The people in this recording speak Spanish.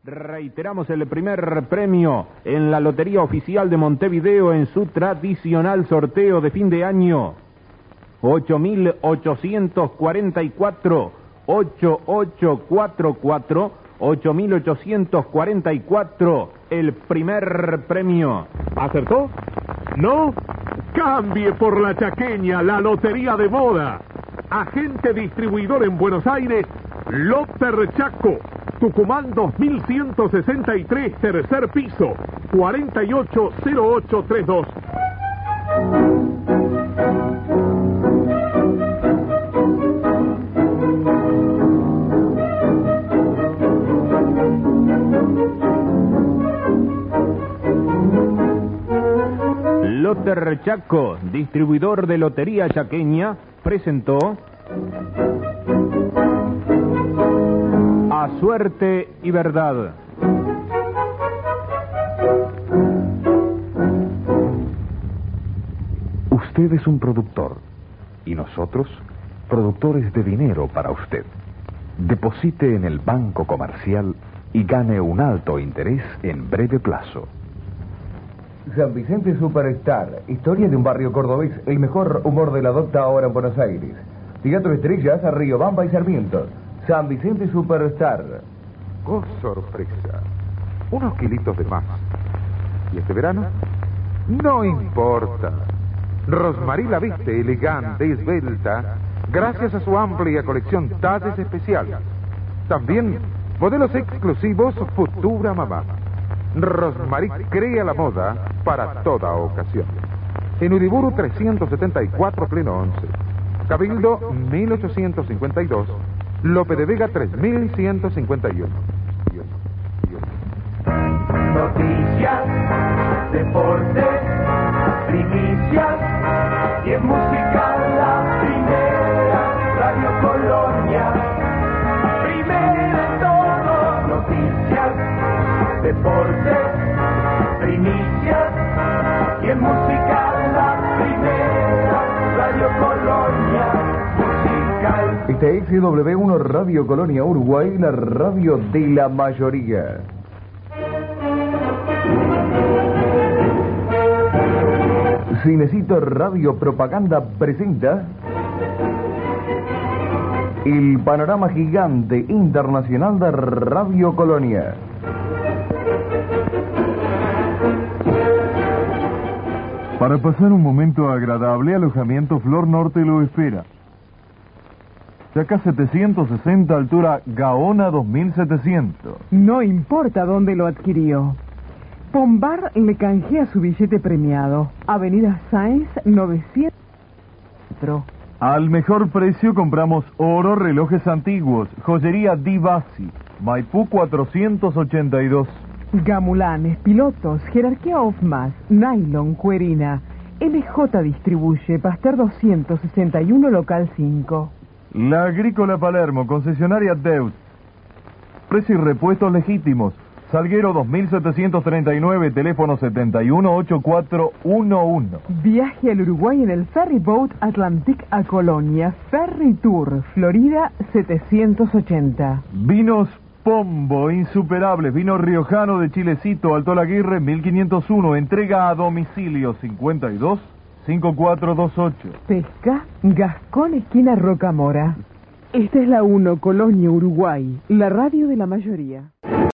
Reiteramos el primer premio en la Lotería Oficial de Montevideo en su tradicional sorteo de fin de año. 8844 8844 8844, el primer premio. ¿Acertó? ¿No? Cambie por la Chaqueña, la lotería de moda. Agente distribuidor en Buenos Aires, Lotter Chaco, Tucumán 2163, tercer piso, 480832. Lotter Chaco, distribuidor de Lotería Chaqueña, presentó A Suerte y Verdad. Usted es un productor y nosotros, productores de dinero para usted. Deposite en el Banco Comercial y gane un alto interés en breve plazo. San Vicente Superstar, historia de un barrio cordobés, el mejor humor de la docta ahora en Buenos Aires. Teatro Estrellas, Riobamba y Sarmiento. San Vicente Superstar. ¡Oh, sorpresa! Unos kilitos de más. ¿Y este verano? No importa. Rosmarie la viste elegante y esbelta gracias a su amplia colección talles especiales. También modelos exclusivos Futura Mamá. Rosmarie crea la moda para toda ocasión. En Uriburu 374, pleno 11. Cabildo 1852. Lope de Vega 3151. Noticias, deportes, primicias y en música la primera, Radio Colonia. Primera en todo, noticias, deportes, primicias y en música la primera, Radio Colonia musical. Esta es XW1 Radio Colonia Uruguay, la radio de la mayoría. Cinecito Radio Propaganda presenta el panorama gigante internacional de Radio Colonia. Para pasar un momento agradable, Alojamiento Flor Norte lo espera. Chaca 760, altura Gaona 2700. No importa dónde lo adquirió. Pombar le canjea su billete premiado. Avenida Sáenz 900. Al mejor precio compramos oro, relojes antiguos, joyería Divasi, Maipú 482. Gamulanes, pilotos, jerarquía Ofmas, nylon, cuerina. LJ distribuye, Pasteur 261, local 5. La Agrícola Palermo, concesionaria Deut. Precio y repuestos legítimos. Salguero 2739, teléfono 718411. Viaje al Uruguay en el Ferry Boat Atlantic a Colonia. Ferry Tour, Florida 780. Vinos Pombo, insuperables. Vino riojano de Chilecito, Alto Laguirre 1501. Entrega a domicilio 52 5428. Pesca, Gascón, esquina Rocamora. Esta es la 1, Colonia, Uruguay, la radio de la mayoría.